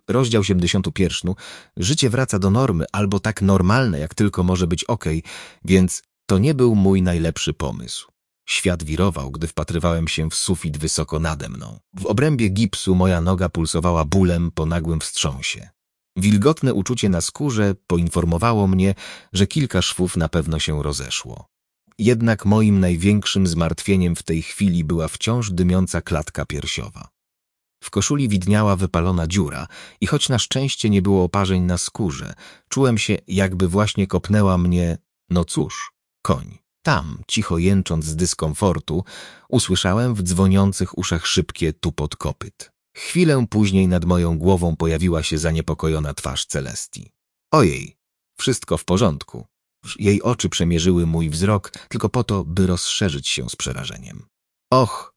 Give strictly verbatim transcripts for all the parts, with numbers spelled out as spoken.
Rozdział siedemdziesiąty pierwszy. Życie wraca do normy, albo tak normalne, jak tylko może być okej, więc to nie był mój najlepszy pomysł. Świat wirował, gdy wpatrywałem się w sufit wysoko nade mną. W obrębie gipsu moja noga pulsowała bólem po nagłym wstrząsie. Wilgotne uczucie na skórze poinformowało mnie, że kilka szwów na pewno się rozeszło. Jednak moim największym zmartwieniem w tej chwili była wciąż dymiąca klatka piersiowa. W koszuli widniała wypalona dziura i choć na szczęście nie było oparzeń na skórze, czułem się, jakby właśnie kopnęła mnie, no cóż, koń. Tam, cicho jęcząc z dyskomfortu, usłyszałem w dzwoniących uszach szybkie tupot kopyt. Chwilę później nad moją głową pojawiła się zaniepokojona twarz Celestii. Ojej, wszystko w porządku. Jej oczy przemierzyły mój wzrok tylko po to, by rozszerzyć się z przerażeniem. Och!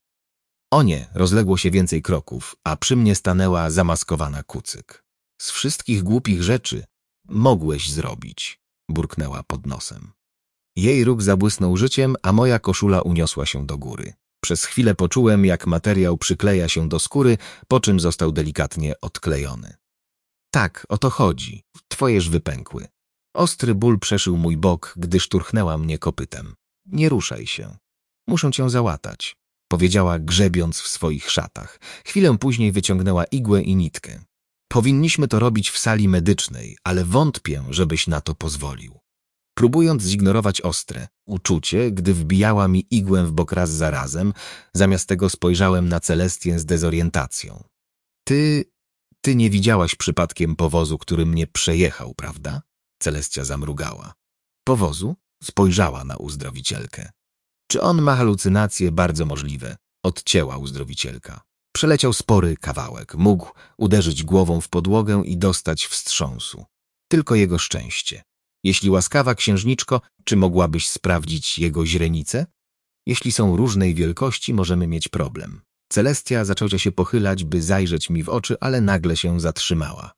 O nie, rozległo się więcej kroków, a przy mnie stanęła zamaskowana kucyk. Z wszystkich głupich rzeczy mogłeś zrobić, burknęła pod nosem. Jej róg zabłysnął życiem, a moja koszula uniosła się do góry. Przez chwilę poczułem, jak materiał przykleja się do skóry, po czym został delikatnie odklejony. Tak, o to chodzi. Twojeż wypękły. Ostry ból przeszył mój bok, gdy szturchnęła mnie kopytem. Nie ruszaj się. Muszę cię załatać, powiedziała, grzebiąc w swoich szatach. Chwilę później wyciągnęła igłę i nitkę. Powinniśmy to robić w sali medycznej, ale wątpię, żebyś na to pozwolił. Próbując zignorować ostre uczucie, gdy wbijała mi igłę w bok raz za razem, zamiast tego spojrzałem na Celestię z dezorientacją. Ty, ty nie widziałaś przypadkiem powozu, który mnie przejechał, prawda? Celestia zamrugała. Powozu? Spojrzała na uzdrowicielkę. Czy on ma halucynacje? Bardzo możliwe. Odcięła uzdrowicielka. Przeleciał spory kawałek. Mógł uderzyć głową w podłogę i dostać wstrząsu. Tylko jego szczęście. Jeśli łaskawa księżniczko, czy mogłabyś sprawdzić jego źrenice? Jeśli są różnej wielkości, możemy mieć problem. Celestia zaczęła się pochylać, by zajrzeć mi w oczy, ale nagle się zatrzymała.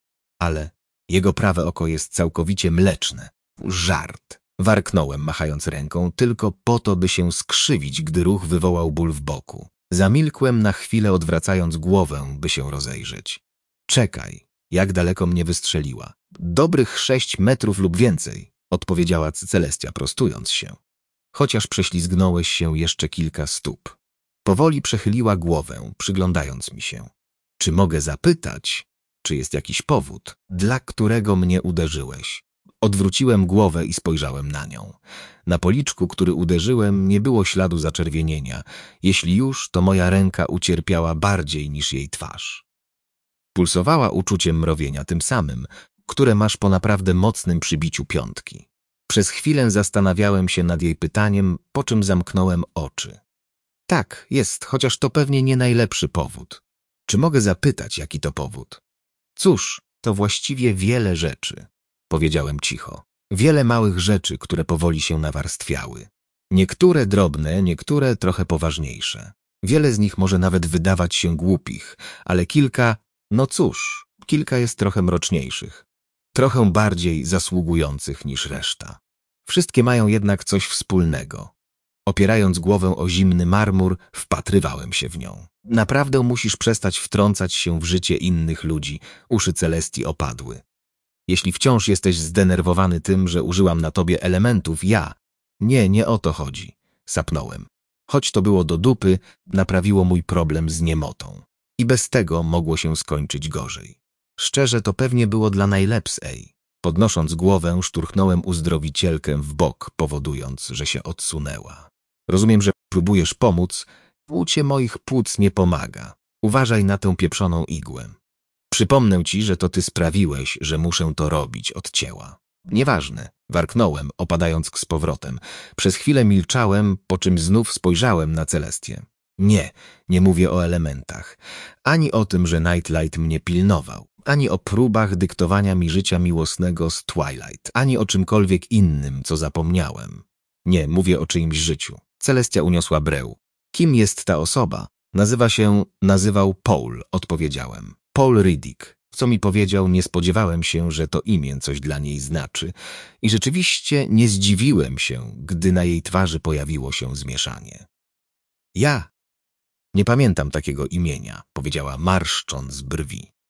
Ale jego prawe oko jest całkowicie mleczne. Żart. Warknąłem, machając ręką, tylko po to, by się skrzywić, gdy ruch wywołał ból w boku. Zamilkłem na chwilę, odwracając głowę, by się rozejrzeć. Czekaj, jak daleko mnie wystrzeliła. Dobrych sześć metrów lub więcej, odpowiedziała Celestia, prostując się. Chociaż prześlizgnąłeś się jeszcze kilka stóp. Powoli przechyliła głowę, przyglądając mi się. Czy mogę zapytać, czy jest jakiś powód, dla którego mnie uderzyłeś? Odwróciłem głowę i spojrzałem na nią. Na policzku, który uderzyłem, nie było śladu zaczerwienienia. Jeśli już, to moja ręka ucierpiała bardziej niż jej twarz. Pulsowała uczuciem mrowienia, tym samym, które masz po naprawdę mocnym przybiciu piątki. Przez chwilę zastanawiałem się nad jej pytaniem, po czym zamknąłem oczy. Tak, jest, chociaż to pewnie nie najlepszy powód. Czy mogę zapytać, jaki to powód? Cóż, to właściwie wiele rzeczy, powiedziałem cicho. Wiele małych rzeczy, które powoli się nawarstwiały. Niektóre drobne, niektóre trochę poważniejsze. Wiele z nich może nawet wydawać się głupich, ale kilka, no cóż, kilka jest trochę mroczniejszych. Trochę bardziej zasługujących niż reszta. Wszystkie mają jednak coś wspólnego. Opierając głowę o zimny marmur, wpatrywałem się w nią. Naprawdę musisz przestać wtrącać się w życie innych ludzi. Uszy Celestii opadły. Jeśli wciąż jesteś zdenerwowany tym, że użyłam na tobie elementów, ja... Nie, nie o to chodzi. Sapnąłem. Choć to było do dupy, naprawiło mój problem z niemotą. I bez tego mogło się skończyć gorzej. Szczerze, to pewnie było dla najlepszej. Podnosząc głowę, szturchnąłem uzdrowicielkę w bok, powodując, że się odsunęła. Rozumiem, że próbujesz pomóc. Płucie moich płuc nie pomaga. Uważaj na tę pieprzoną igłę. Przypomnę ci, że to ty sprawiłeś, że muszę to robić, odcięła. Nieważne, warknąłem, opadając z powrotem. Przez chwilę milczałem, po czym znów spojrzałem na Celestię. Nie, nie mówię o elementach. Ani o tym, że Nightlight mnie pilnował. Ani o próbach dyktowania mi życia miłosnego z Twilight. Ani o czymkolwiek innym, co zapomniałem. Nie, mówię o czyimś życiu. Celestia uniosła breł. Kim jest ta osoba? Nazywa się... Nazywał Paul, odpowiedziałem. Paul Riddick. Co mi powiedział, nie spodziewałem się, że to imię coś dla niej znaczy. I rzeczywiście nie zdziwiłem się, gdy na jej twarzy pojawiło się zmieszanie. Ja? Nie pamiętam takiego imienia, powiedziała marszcząc brwi.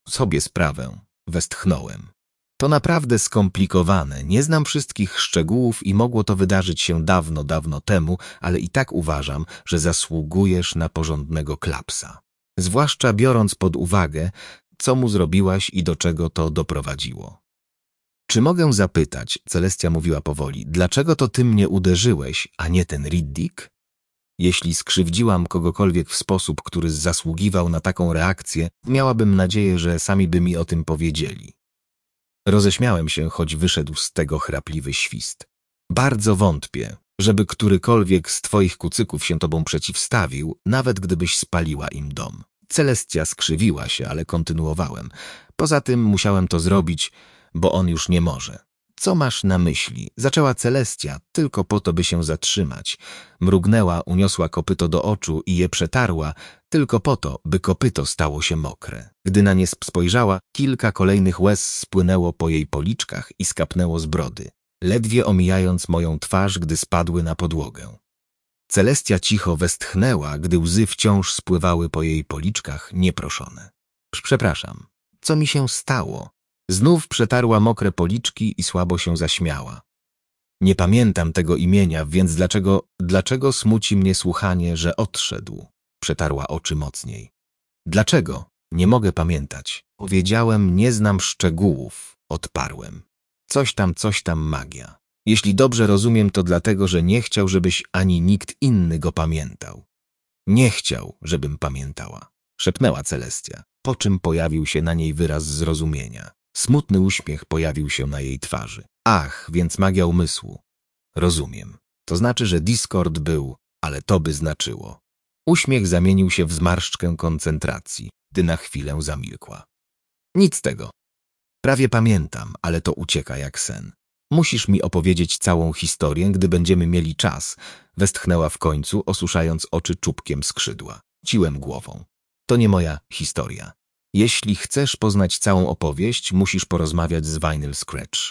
sobie sprawę, westchnąłem. To naprawdę skomplikowane, nie znam wszystkich szczegółów i mogło to wydarzyć się dawno, dawno temu, ale i tak uważam, że zasługujesz na porządnego klapsa. Zwłaszcza biorąc pod uwagę, co mu zrobiłaś i do czego to doprowadziło. Czy mogę zapytać, Celestia mówiła powoli, dlaczego to ty mnie uderzyłeś, a nie ten Riddick? Jeśli skrzywdziłam kogokolwiek w sposób, który zasługiwał na taką reakcję, miałabym nadzieję, że sami by mi o tym powiedzieli. Roześmiałem się, choć wyszedł z tego chrapliwy świst. Bardzo wątpię, żeby którykolwiek z twoich kucyków się tobą przeciwstawił, nawet gdybyś spaliła im dom. Celestia skrzywiła się, ale kontynuowałem. Poza tym musiałem to zrobić, bo on już nie może. Co masz na myśli? Zaczęła Celestia, tylko po to, by się zatrzymać. Mrugnęła, uniosła kopyto do oczu i je przetarła, tylko po to, by kopyto stało się mokre. Gdy na nie spojrzała, kilka kolejnych łez spłynęło po jej policzkach i skapnęło z brody, ledwie omijając moją twarz, gdy spadły na podłogę. Celestia cicho westchnęła, gdy łzy wciąż spływały po jej policzkach, nieproszone. Przepraszam, co mi się stało? Znów przetarła mokre policzki i słabo się zaśmiała. Nie pamiętam tego imienia, więc dlaczego, dlaczego smuci mnie słuchanie, że odszedł? Przetarła oczy mocniej. Dlaczego? Nie mogę pamiętać. Powiedziałem, nie znam szczegółów, odparłem. Coś tam, coś tam magia. Jeśli dobrze rozumiem, to dlatego, że nie chciał, żebyś ani nikt inny go pamiętał. Nie chciał, żebym pamiętała, szepnęła Celestia, po czym pojawił się na niej wyraz zrozumienia. Smutny uśmiech pojawił się na jej twarzy. Ach, więc magia umysłu. Rozumiem. To znaczy, że Discord był, ale to by znaczyło. Uśmiech zamienił się w zmarszczkę koncentracji, gdy na chwilę zamilkła. Nic z tego. Prawie pamiętam, ale to ucieka jak sen. Musisz mi opowiedzieć całą historię, gdy będziemy mieli czas, westchnęła w końcu, osuszając oczy czubkiem skrzydła. Ciłem głową. To nie moja historia. Jeśli chcesz poznać całą opowieść, musisz porozmawiać z Vinyl Scratch.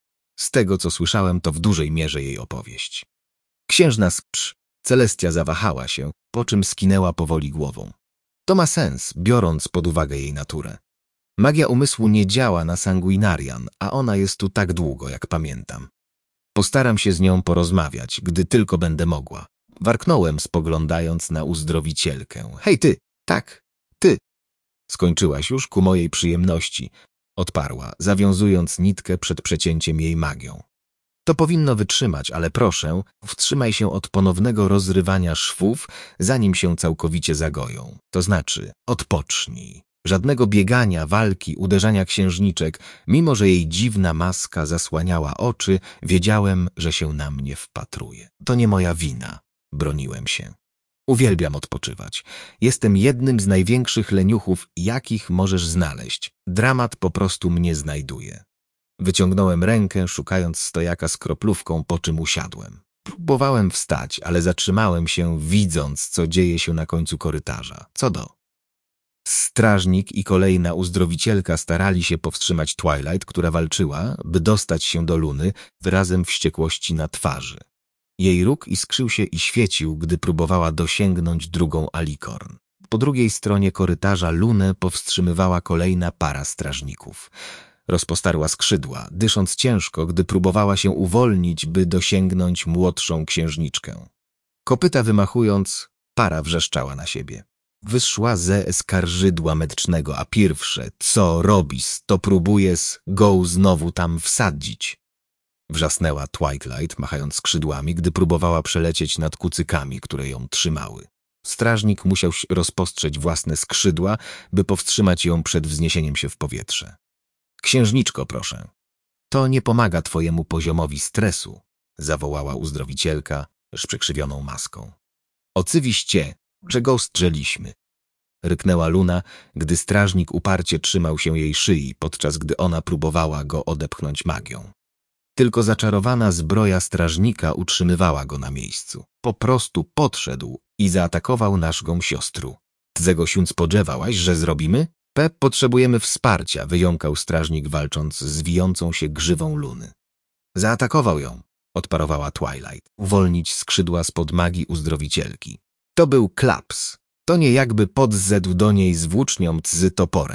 Z tego, co słyszałem, to w dużej mierze jej opowieść. Księżna Scratch, Celestia zawahała się, po czym skinęła powoli głową. To ma sens, biorąc pod uwagę jej naturę. Magia umysłu nie działa na sanguinarian, a ona jest tu tak długo, jak pamiętam. Postaram się z nią porozmawiać, gdy tylko będę mogła. Warknąłem, spoglądając na uzdrowicielkę. Hej ty! Tak, ty! Skończyłaś już ku mojej przyjemności, odparła, zawiązując nitkę przed przecięciem jej magią. To powinno wytrzymać, ale proszę, wstrzymaj się od ponownego rozrywania szwów, zanim się całkowicie zagoją. To znaczy, odpocznij. Żadnego biegania, walki, uderzania księżniczek, mimo że jej dziwna maska zasłaniała oczy, wiedziałem, że się na mnie wpatruje. To nie moja wina, broniłem się. Uwielbiam odpoczywać. Jestem jednym z największych leniuchów, jakich możesz znaleźć. Dramat po prostu mnie znajduje. Wyciągnąłem rękę, szukając stojaka z kroplówką, po czym usiadłem. Próbowałem wstać, ale zatrzymałem się, widząc, co dzieje się na końcu korytarza. Co do? Strażnik i kolejna uzdrowicielka starali się powstrzymać Twilight, która walczyła, by dostać się do Luny, wyrazem wściekłości na twarzy. Jej róg iskrzył się i świecił, gdy próbowała dosięgnąć drugą Alicorn. Po drugiej stronie korytarza Lunę powstrzymywała kolejna para strażników. Rozpostarła skrzydła, dysząc ciężko, gdy próbowała się uwolnić, by dosięgnąć młodszą księżniczkę. Kopyta wymachując, para wrzeszczała na siebie. Wyszła ze skarżydła medycznego, a pierwsze, co robisz, to próbujesz go znowu tam wsadzić. Wrzasnęła Twilight, machając skrzydłami, gdy próbowała przelecieć nad kucykami, które ją trzymały. Strażnik musiał rozpostrzeć własne skrzydła, by powstrzymać ją przed wzniesieniem się w powietrze. Księżniczko, proszę. To nie pomaga twojemu poziomowi stresu, zawołała uzdrowicielka z przekrzywioną maską. Ocywiście, czego strzeliśmy. Ryknęła Luna, gdy strażnik uparcie trzymał się jej szyi, podczas gdy ona próbowała go odepchnąć magią. Tylko zaczarowana zbroja strażnika utrzymywała go na miejscu. Po prostu podszedł i zaatakował naszą siostrę. Tzego się spodziewałaś, że zrobimy? Pep, potrzebujemy wsparcia, wyjąkał strażnik, walcząc z wijącą się grzywą Luny. Zaatakował ją, odparowała Twilight, uwolnić skrzydła spod magii uzdrowicielki. To był klaps. To nie jakby podzedł do niej z włócznią z toporem.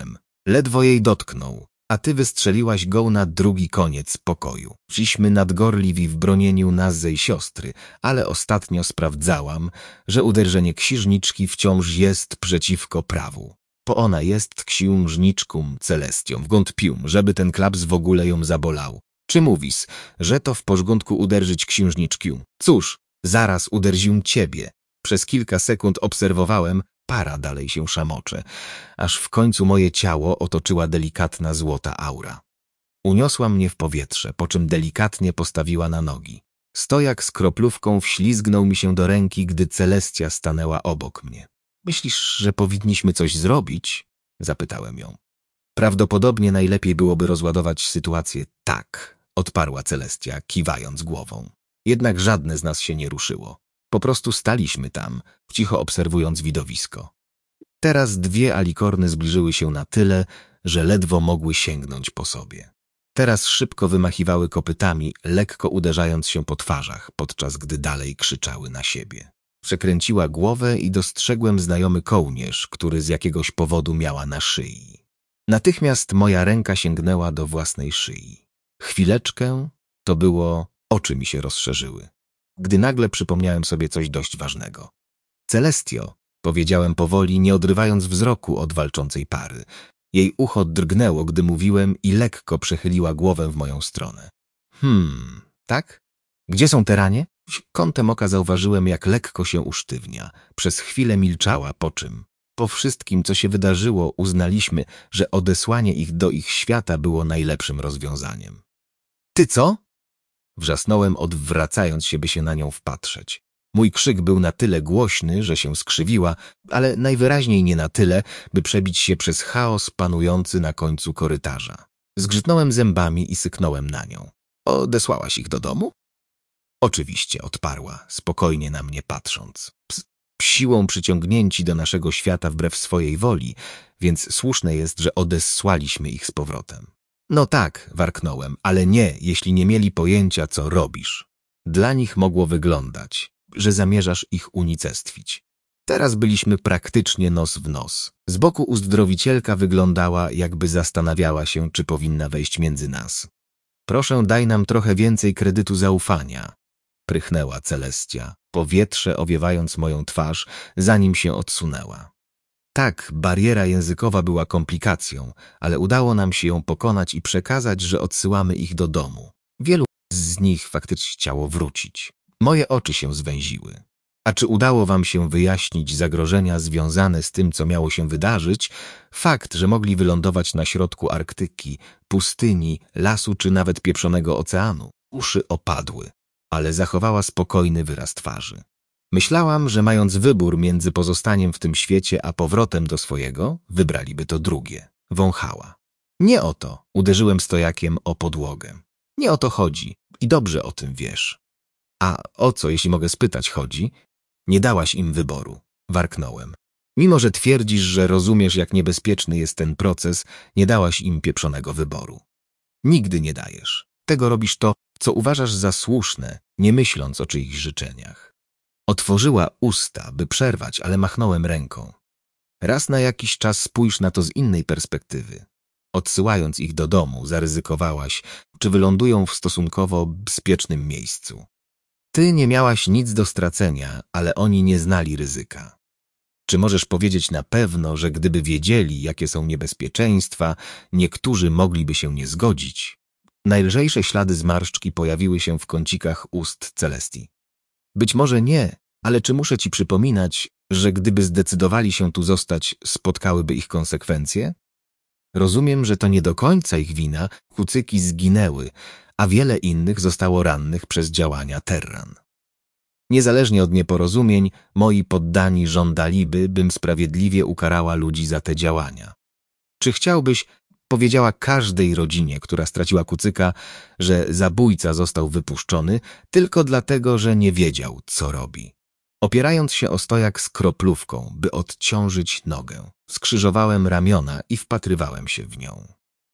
Ledwo jej dotknął, a ty wystrzeliłaś go na drugi koniec pokoju. Szliśmy nadgorliwi w bronieniu nas ze siostry, ale ostatnio sprawdzałam, że uderzenie księżniczki wciąż jest przeciwko prawu. Bo ona jest księżniczką Celestią. Wątpię, żeby ten klaps w ogóle ją zabolał. Czy mówisz, że to w porządku uderzyć księżniczkę? Cóż, zaraz uderził ciebie. Przez kilka sekund obserwowałem, para dalej się szamocze, aż w końcu moje ciało otoczyła delikatna złota aura. Uniosła mnie w powietrze, po czym delikatnie postawiła na nogi. Stojak z kroplówką wślizgnął mi się do ręki, gdy Celestia stanęła obok mnie. Myślisz, że powinniśmy coś zrobić? Zapytałem ją. Prawdopodobnie najlepiej byłoby rozładować sytuację. Tak, odparła Celestia, kiwając głową. Jednak żadne z nas się nie ruszyło. Po prostu staliśmy tam, cicho obserwując widowisko. Teraz dwie alikorny zbliżyły się na tyle, że ledwo mogły sięgnąć po sobie. Teraz szybko wymachiwały kopytami, lekko uderzając się po twarzach, podczas gdy dalej krzyczały na siebie. Przekręciła głowę i dostrzegłem znajomy kołnierz, który z jakiegoś powodu miała na szyi. Natychmiast moja ręka sięgnęła do własnej szyi. Chwileczkę to było, oczy mi się rozszerzyły, gdy nagle przypomniałem sobie coś dość ważnego. Celestio, powiedziałem powoli, nie odrywając wzroku od walczącej pary. Jej ucho drgnęło, gdy mówiłem i lekko przechyliła głowę w moją stronę. Hmm, tak? Gdzie są te ranie? Kątem oka zauważyłem, jak lekko się usztywnia. Przez chwilę milczała, po czym, po wszystkim, co się wydarzyło, uznaliśmy, że odesłanie ich do ich świata było najlepszym rozwiązaniem. Ty co? Wrzasnąłem, odwracając się, by się na nią wpatrzeć. Mój krzyk był na tyle głośny, że się skrzywiła, ale najwyraźniej nie na tyle, by przebić się przez chaos panujący na końcu korytarza. Zgrzytnąłem zębami i syknąłem na nią. Odesłałaś ich do domu? Oczywiście, odparła, spokojnie na mnie patrząc. Ps siłą przyciągnięci do naszego świata wbrew swojej woli, więc słuszne jest, że odesłaliśmy ich z powrotem. No tak, warknąłem, ale nie, jeśli nie mieli pojęcia, co robisz. Dla nich mogło wyglądać, że zamierzasz ich unicestwić. Teraz byliśmy praktycznie nos w nos. Z boku uzdrowicielka wyglądała, jakby zastanawiała się, czy powinna wejść między nas. Proszę, daj nam trochę więcej kredytu zaufania, prychnęła Celestia, powietrze owiewając moją twarz, zanim się odsunęła. Tak, bariera językowa była komplikacją, ale udało nam się ją pokonać i przekazać, że odsyłamy ich do domu. Wielu z nich faktycznie chciało wrócić. Moje oczy się zwęziły. A czy udało wam się wyjaśnić zagrożenia związane z tym, co miało się wydarzyć? Fakt, że mogli wylądować na środku Arktyki, pustyni, lasu czy nawet pieprzonego oceanu. Uszy opadły, ale zachowała spokojny wyraz twarzy. Myślałam, że mając wybór między pozostaniem w tym świecie a powrotem do swojego, wybraliby to drugie. Wąchała. Nie o to, uderzyłem stojakiem o podłogę. Nie o to chodzi i dobrze o tym wiesz. A o co, jeśli mogę spytać, chodzi? Nie dałaś im wyboru, warknąłem. Mimo że twierdzisz, że rozumiesz, jak niebezpieczny jest ten proces, nie dałaś im pieprzonego wyboru. Nigdy nie dajesz. Tego robisz to, co uważasz za słuszne, nie myśląc o czyichś życzeniach. Otworzyła usta, by przerwać, ale machnąłem ręką. Raz na jakiś czas spójrz na to z innej perspektywy. Odsyłając ich do domu, zaryzykowałaś, czy wylądują w stosunkowo bezpiecznym miejscu. Ty nie miałaś nic do stracenia, ale oni nie znali ryzyka. Czy możesz powiedzieć na pewno, że gdyby wiedzieli, jakie są niebezpieczeństwa, niektórzy mogliby się nie zgodzić? Najlżejsze ślady zmarszczki pojawiły się w kącikach ust Celestii. Być może nie, ale czy muszę ci przypominać, że gdyby zdecydowali się tu zostać, spotkałyby ich konsekwencje? Rozumiem, że to nie do końca ich wina, kucyki zginęły, a wiele innych zostało rannych przez działania Terran. Niezależnie od nieporozumień, moi poddani żądaliby, bym sprawiedliwie ukarała ludzi za te działania. Czy chciałbyś, powiedziała każdej rodzinie, która straciła kucyka, że zabójca został wypuszczony tylko dlatego, że nie wiedział, co robi. Opierając się o stojak z kroplówką, by odciążyć nogę, skrzyżowałem ramiona i wpatrywałem się w nią.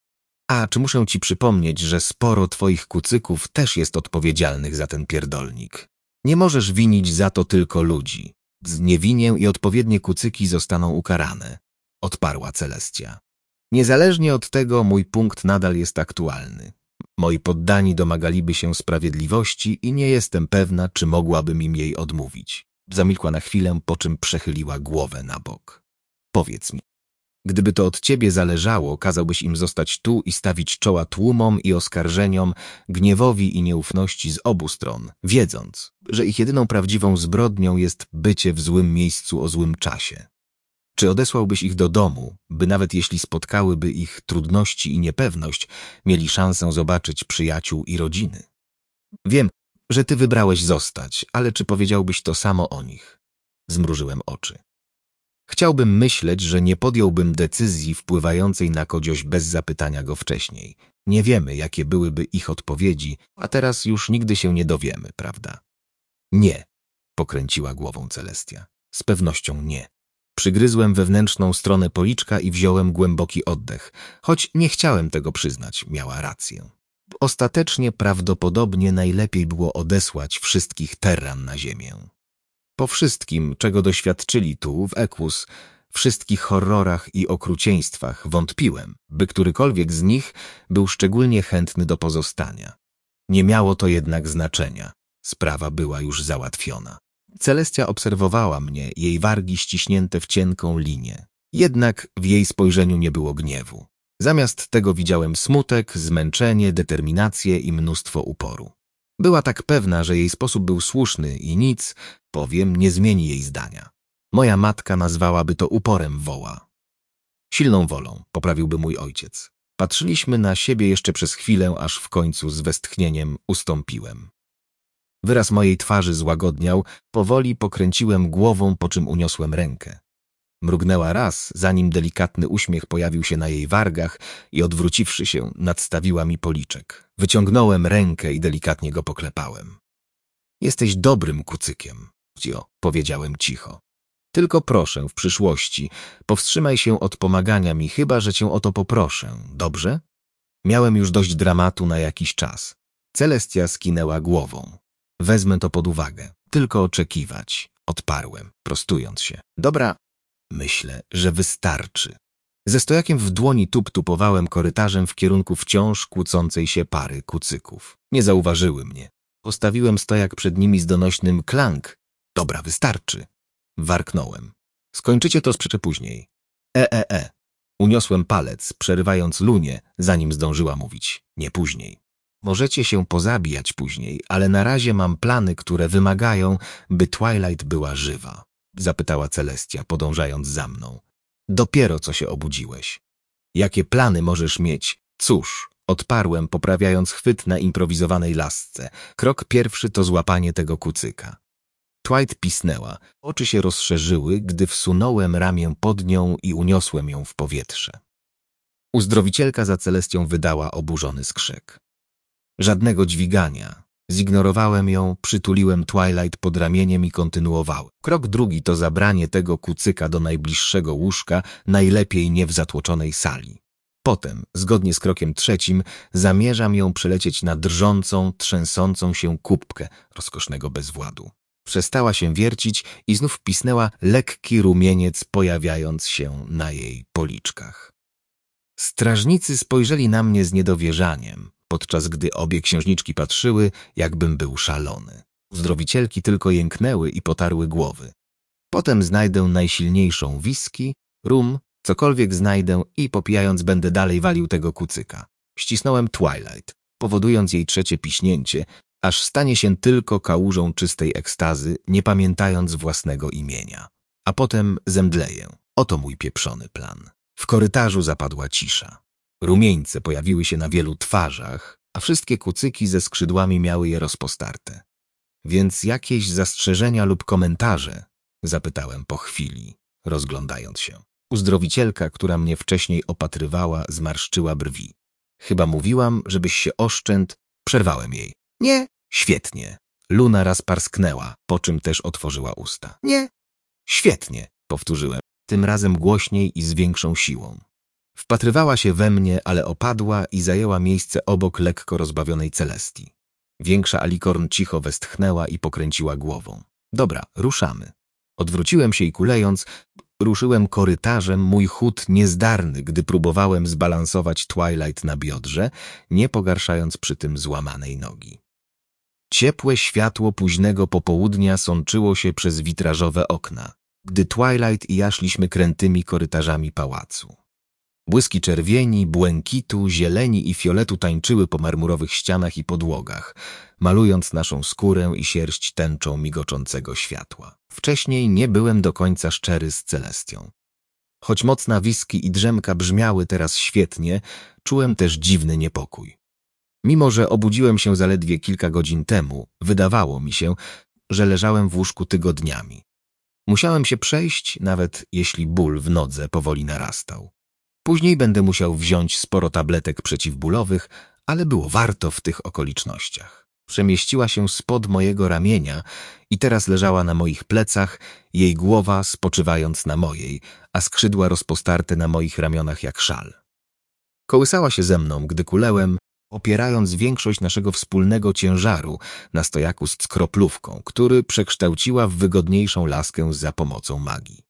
A czy muszę ci przypomnieć, że sporo twoich kucyków też jest odpowiedzialnych za ten pierdolnik? Nie możesz winić za to tylko ludzi. Zniewinię i odpowiednie kucyki zostaną ukarane, odparła Celestia. Niezależnie od tego mój punkt nadal jest aktualny. Moi poddani domagaliby się sprawiedliwości i nie jestem pewna, czy mogłabym im jej odmówić. Zamilkła na chwilę, po czym przechyliła głowę na bok. Powiedz mi, gdyby to od ciebie zależało, kazałbyś im zostać tu i stawić czoła tłumom i oskarżeniom, gniewowi i nieufności z obu stron, wiedząc, że ich jedyną prawdziwą zbrodnią jest bycie w złym miejscu o złym czasie. Czy odesłałbyś ich do domu, by nawet jeśli spotkałyby ich trudności i niepewność, mieli szansę zobaczyć przyjaciół i rodziny? Wiem, że ty wybrałeś zostać, ale czy powiedziałbyś to samo o nich? Zmrużyłem oczy. Chciałbym myśleć, że nie podjąłbym decyzji wpływającej na Kodzioś bez zapytania go wcześniej. Nie wiemy, jakie byłyby ich odpowiedzi, a teraz już nigdy się nie dowiemy, prawda? Nie, pokręciła głową Celestia. Z pewnością nie. Przygryzłem wewnętrzną stronę policzka i wziąłem głęboki oddech, choć nie chciałem tego przyznać, miała rację. Ostatecznie prawdopodobnie najlepiej było odesłać wszystkich Terran na ziemię. Po wszystkim, czego doświadczyli tu, w Equus, wszystkich horrorach i okrucieństwach, wątpiłem, by którykolwiek z nich był szczególnie chętny do pozostania. Nie miało to jednak znaczenia. Sprawa była już załatwiona. Celestia obserwowała mnie, jej wargi ściśnięte w cienką linię. Jednak w jej spojrzeniu nie było gniewu. Zamiast tego widziałem smutek, zmęczenie, determinację i mnóstwo uporu. Była tak pewna, że jej sposób był słuszny i nic, powiem, nie zmieni jej zdania. Moja matka nazwałaby to uporem woła. Silną wolą, poprawiłby mój ojciec. Patrzyliśmy na siebie jeszcze przez chwilę, aż w końcu z westchnieniem ustąpiłem. Wyraz mojej twarzy złagodniał, powoli pokręciłem głową, po czym uniosłem rękę. Mrugnęła raz, zanim delikatny uśmiech pojawił się na jej wargach i odwróciwszy się, nadstawiła mi policzek. Wyciągnąłem rękę i delikatnie go poklepałem. Jesteś dobrym kucykiem, Cio, powiedziałem cicho. Tylko proszę w przyszłości, powstrzymaj się od pomagania mi, chyba że cię o to poproszę, dobrze? Miałem już dość dramatu na jakiś czas. Celestia skinęła głową. Wezmę to pod uwagę. Tylko oczekiwać. Odparłem, prostując się. Dobra, myślę, że wystarczy. Ze stojakiem w dłoni tup-tupowałem korytarzem w kierunku wciąż kłócącej się pary kucyków. Nie zauważyły mnie. Postawiłem stojak przed nimi z donośnym klank. Dobra, wystarczy. Warknąłem. Skończycie to sprzecze później. E, e, e. Uniosłem palec, przerywając Lunię, zanim zdążyła mówić. Nie później. Możecie się pozabijać później, ale na razie mam plany, które wymagają, by Twilight była żywa. Zapytała Celestia, podążając za mną. Dopiero co się obudziłeś. Jakie plany możesz mieć? Cóż, odparłem, poprawiając chwyt na improwizowanej lasce. Krok pierwszy to złapanie tego kucyka. Twilight pisnęła. Oczy się rozszerzyły, gdy wsunąłem ramię pod nią i uniosłem ją w powietrze. Uzdrowicielka za Celestią wydała oburzony skrzyk. Żadnego dźwigania. Zignorowałem ją, przytuliłem Twilight pod ramieniem i kontynuowałem. Krok drugi to zabranie tego kucyka do najbliższego łóżka, najlepiej nie w zatłoczonej sali. Potem, zgodnie z krokiem trzecim, zamierzam ją przelecieć na drżącą, trzęsącą się kubkę rozkosznego bezwładu. Przestała się wiercić i znów wpisnęła lekki rumieniec, pojawiając się na jej policzkach. Strażnicy spojrzeli na mnie z niedowierzaniem, podczas gdy obie księżniczki patrzyły, jakbym był szalony. Uzdrowicielki tylko jęknęły i potarły głowy. Potem znajdę najsilniejszą whisky, rum, cokolwiek znajdę i popijając będę dalej walił tego kucyka. Ścisnąłem Twilight, powodując jej trzecie piśnięcie, aż stanie się tylko kałużą czystej ekstazy, nie pamiętając własnego imienia. A potem zemdleję. Oto mój pieprzony plan. W korytarzu zapadła cisza. Rumieńce pojawiły się na wielu twarzach, a wszystkie kucyki ze skrzydłami miały je rozpostarte. Więc jakieś zastrzeżenia lub komentarze? Zapytałem po chwili, rozglądając się. Uzdrowicielka, która mnie wcześniej opatrywała, zmarszczyła brwi. Chyba mówiłam, żebyś się oszczęd... Przerwałem jej. Nie. Świetnie. Luna raz parsknęła, po czym też otworzyła usta. Nie. Świetnie, powtórzyłem, tym razem głośniej i z większą siłą. Wpatrywała się we mnie, ale opadła i zajęła miejsce obok lekko rozbawionej Celestii. Większa Alicorn cicho westchnęła i pokręciła głową. Dobra, ruszamy. Odwróciłem się i kulejąc, Ruszyłem korytarzem, mój chód niezdarny, gdy próbowałem zbalansować Twilight na biodrze, nie pogarszając przy tym złamanej nogi. Ciepłe światło późnego popołudnia sączyło się przez witrażowe okna, gdy Twilight i ja szliśmy krętymi korytarzami pałacu. Błyski czerwieni, błękitu, zieleni i fioletu tańczyły po marmurowych ścianach i podłogach, malując naszą skórę i sierść tęczą migoczącego światła. Wcześniej nie byłem do końca szczery z Celestią. Choć mocna whisky i drzemka brzmiały teraz świetnie, czułem też dziwny niepokój. Mimo że obudziłem się zaledwie kilka godzin temu, wydawało mi się, że leżałem w łóżku tygodniami. Musiałem się przejść, nawet jeśli ból w nodze powoli narastał. Później będę musiał wziąć sporo tabletek przeciwbólowych, ale było warto w tych okolicznościach. Przemieściła się spod mojego ramienia i teraz leżała na moich plecach, jej głowa spoczywając na mojej, a skrzydła rozpostarte na moich ramionach jak szal. Kołysała się ze mną, gdy kulełem, opierając większość naszego wspólnego ciężaru na stojaku z kroplówką, który przekształciła w wygodniejszą laskę za pomocą magii.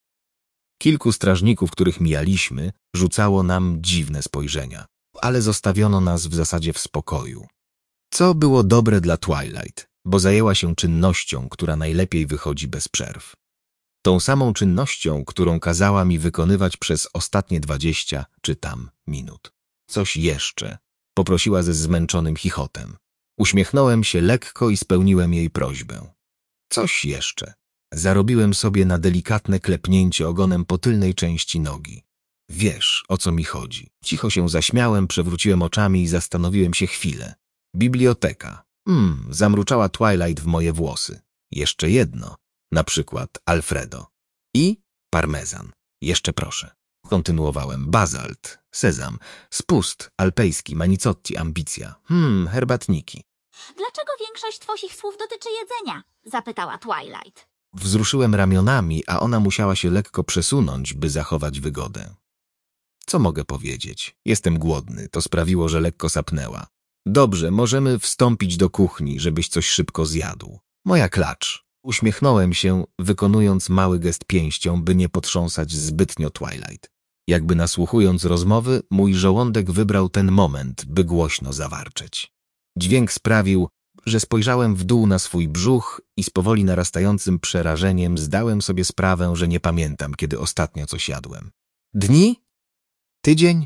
Kilku strażników, których mijaliśmy, rzucało nam dziwne spojrzenia, ale zostawiono nas w zasadzie w spokoju. Co było dobre dla Twilight, bo zajęła się czynnością, która najlepiej wychodzi bez przerw. Tą samą czynnością, którą kazała mi wykonywać przez ostatnie dwadzieścia czy tam minut. Coś jeszcze, poprosiła ze zmęczonym chichotem. Uśmiechnąłem się lekko i spełniłem jej prośbę. Coś jeszcze. Zarobiłem sobie na delikatne klepnięcie ogonem po tylnej części nogi. Wiesz, o co mi chodzi. Cicho się zaśmiałem, przewróciłem oczami i zastanowiłem się chwilę. Biblioteka. Hmm, zamruczała Twilight w moje włosy. Jeszcze jedno. Na przykład Alfredo. I parmezan. Jeszcze proszę. Kontynuowałem. Bazalt, sezam, spust, alpejski, manicotti, ambicja. Hmm, herbatniki. Dlaczego większość twoich słów dotyczy jedzenia? Zapytała Twilight. Wzruszyłem ramionami, a ona musiała się lekko przesunąć, by zachować wygodę. Co mogę powiedzieć? Jestem głodny. To sprawiło, że lekko sapnęła. Dobrze, możemy wstąpić do kuchni, żebyś coś szybko zjadł. Moja klacz. Uśmiechnąłem się, wykonując mały gest pięścią, by nie potrząsać zbytnio Twilight. Jakby nasłuchując rozmowy, mój żołądek wybrał ten moment, by głośno zawarczeć. Dźwięk sprawił, że spojrzałem w dół na swój brzuch i z powoli narastającym przerażeniem zdałem sobie sprawę, że nie pamiętam, kiedy ostatnio coś jadłem. Dni? Tydzień?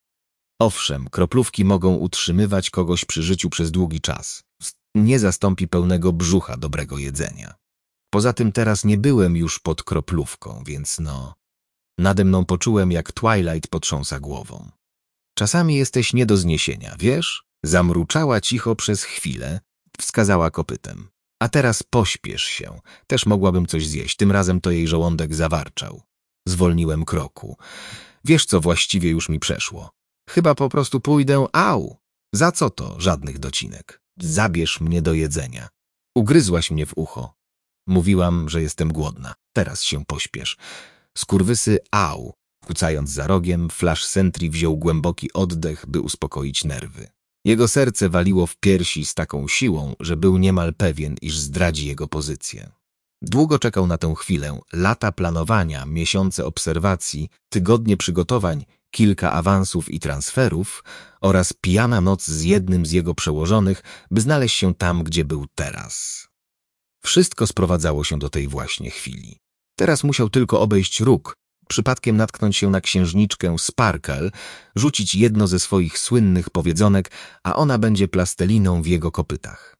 Owszem, kroplówki mogą utrzymywać kogoś przy życiu przez długi czas. Nie zastąpi pełnego brzucha dobrego jedzenia. Poza tym teraz nie byłem już pod kroplówką, więc no... Nade mną poczułem, jak Twilight potrząsa głową. Czasami jesteś nie do zniesienia, wiesz? Zamruczała cicho przez chwilę, wskazała kopytem. A teraz pośpiesz się. Też mogłabym coś zjeść. Tym razem to jej żołądek zawarczał. Zwolniłem kroku. Wiesz, co właściwie już mi przeszło? Chyba po prostu pójdę, au! Za co to? Żadnych docinek. Zabierz mnie do jedzenia. Ugryzłaś mnie w ucho. Mówiłam, że jestem głodna. Teraz się pośpiesz. Skurwysy, au! Kucając za rogiem, Flash Sentry wziął głęboki oddech, by uspokoić nerwy. Jego serce waliło w piersi z taką siłą, że był niemal pewien, iż zdradzi jego pozycję. Długo czekał na tę chwilę, lata planowania, miesiące obserwacji, tygodnie przygotowań, kilka awansów i transferów oraz pijana noc z jednym z jego przełożonych, by znaleźć się tam, gdzie był teraz. Wszystko sprowadzało się do tej właśnie chwili. Teraz musiał tylko obejść róg, przypadkiem natknąć się na księżniczkę Sparkle, rzucić jedno ze swoich słynnych powiedzonek, a ona będzie plastelliną w jego kopytach.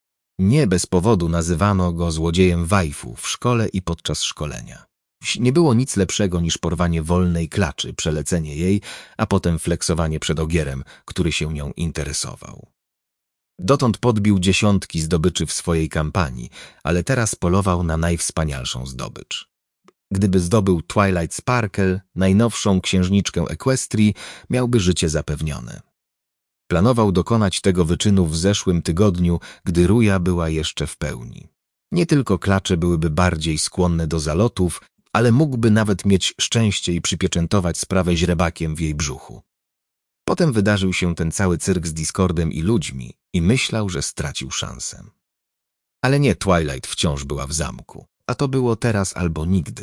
Nie bez powodu nazywano go złodziejem waifu w szkole i podczas szkolenia. Nie było nic lepszego niż porwanie wolnej klaczy, przelecenie jej, a potem fleksowanie przed ogierem, który się nią interesował. Dotąd podbił dziesiątki zdobyczy w swojej kampanii, ale teraz polował na najwspanialszą zdobycz. Gdyby zdobył Twilight Sparkle, najnowszą księżniczkę Equestrii, miałby życie zapewnione. Planował dokonać tego wyczynu w zeszłym tygodniu, gdy Ruja była jeszcze w pełni. Nie tylko klacze byłyby bardziej skłonne do zalotów, ale mógłby nawet mieć szczęście i przypieczętować sprawę źrebakiem w jej brzuchu. Potem wydarzył się ten cały cyrk z Discordem i ludźmi i myślał, że stracił szansę. Ale nie, Twilight wciąż była w zamku, a to było teraz albo nigdy.